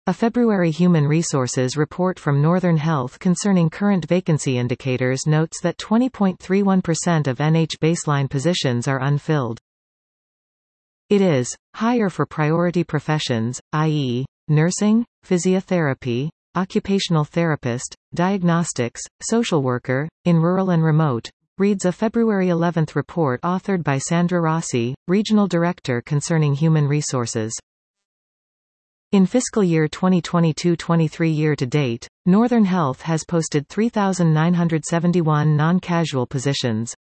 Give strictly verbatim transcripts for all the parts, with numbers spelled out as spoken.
A February Human Resources report from Northern Health concerning current vacancy indicators notes that twenty point three one percent of N H baseline positions are unfilled. It is higher for priority professions, that is, nursing, physiotherapy, occupational therapist, diagnostics, social worker, in rural and remote, reads a February eleventh report authored by Sandra Rossi, Regional Director concerning Human Resources. In fiscal year twenty twenty-two twenty-three year-to-date, Northern Health has posted three thousand nine hundred seventy-one non-casual positions.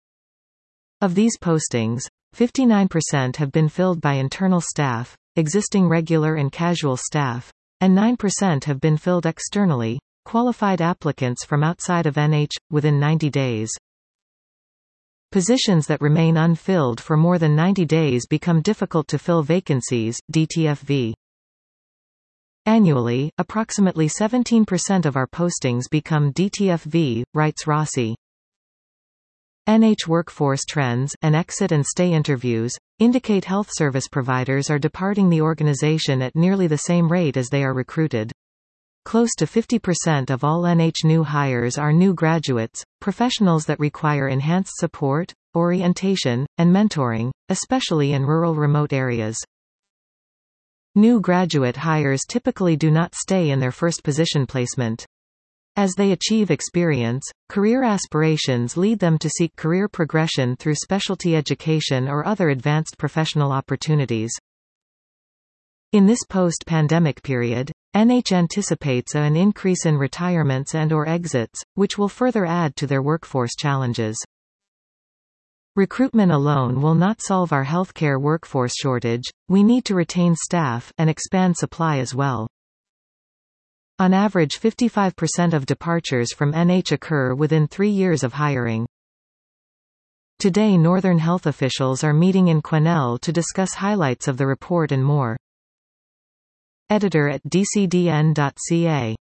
Of these postings, fifty-nine percent have been filled by internal staff, existing regular and casual staff, and nine percent have been filled externally, qualified applicants from outside of N H, within ninety days. Positions that remain unfilled for more than ninety days become difficult to fill vacancies, D T F V. Annually, approximately seventeen percent of our postings become D T F V, writes Rossi. N H workforce trends and exit and stay interviews indicate health service providers are departing the organization at nearly the same rate as they are recruited. Close to fifty percent of all N H new hires are new graduates, professionals that require enhanced support, orientation, and mentoring, especially in rural remote areas. New graduate hires typically do not stay in their first position placement. As they achieve experience, career aspirations lead them to seek career progression through specialty education or other advanced professional opportunities. In this post-pandemic period, N H anticipates an increase in retirements and/or exits, which will further add to their workforce challenges. Recruitment alone will not solve our healthcare workforce shortage. We need to retain staff and expand supply as well. On average, fifty-five percent of departures from N H occur within three years of hiring. Today, Northern Health officials are meeting in Quesnel to discuss highlights of the report and more. Editor at D C D N dot C A